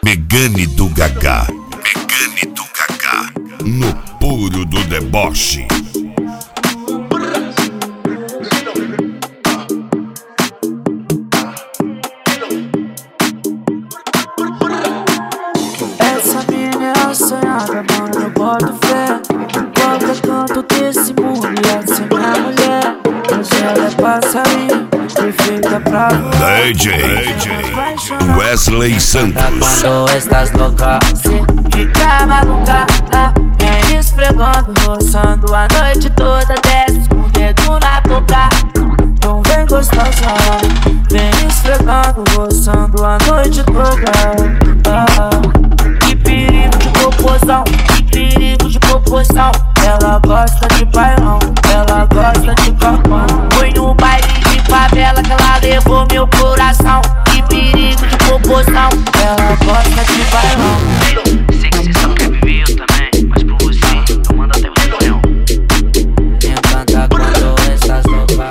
Megane do Gagá. Megane do Gagá. No puro do deboche. Essa menina é a sonhada, mano, eu boto fé. Qualquer canto desse mundo e essa é minha mulher. Hoje ela é passarinho, perfeita pra voar. DJ Wesley Santos. Quando estás louca, se fica maluca, vem esfregando, roçando a noite toda. Desce com o dedo na boca, então vem gostosa. Vem esfregando, roçando a noite toda. Que perigo de proporção, que perigo de proporção. Ela gosta de bailão, ela gosta de copão. Foi no baile de favela que ela levou meu coração. Que perigo de proporção, ela gosta de bailão. Sei que cê só quer viver, eu também, mas por você, eu mando até o reunião. Me encanta quando estás louca.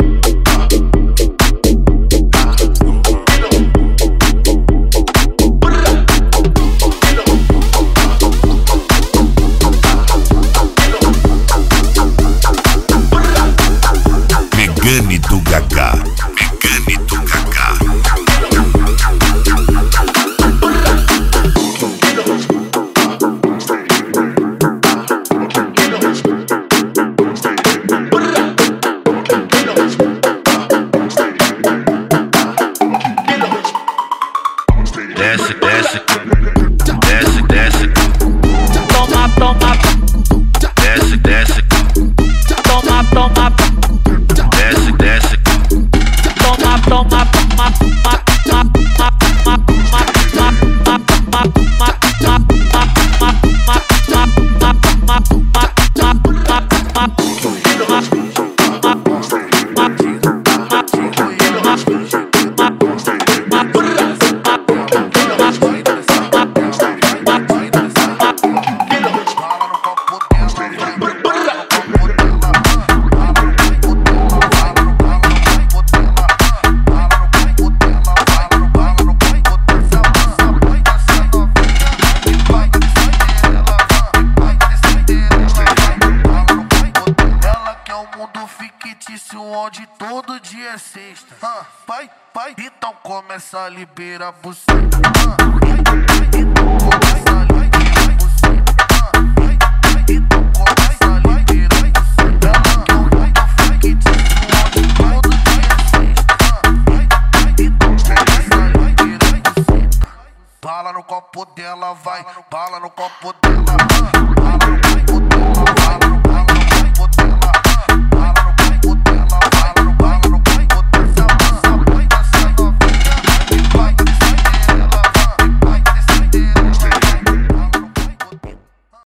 Megane do Gagá. Megane do Gagá. Desce, desce, desce, desce, Toma, toma, desce, desce, toma, toma, desce, desce, toma, toma, onde todo dia é sexta. Vai, vai, então começa a liberar buceta. Então começa a liberar buceta. Então começa a liberar buceta. Ela quer um mundo fictício onde todo dia é sexta. Então começa a liberar buceta. Bala no copo dela, vai, bala no copo dela.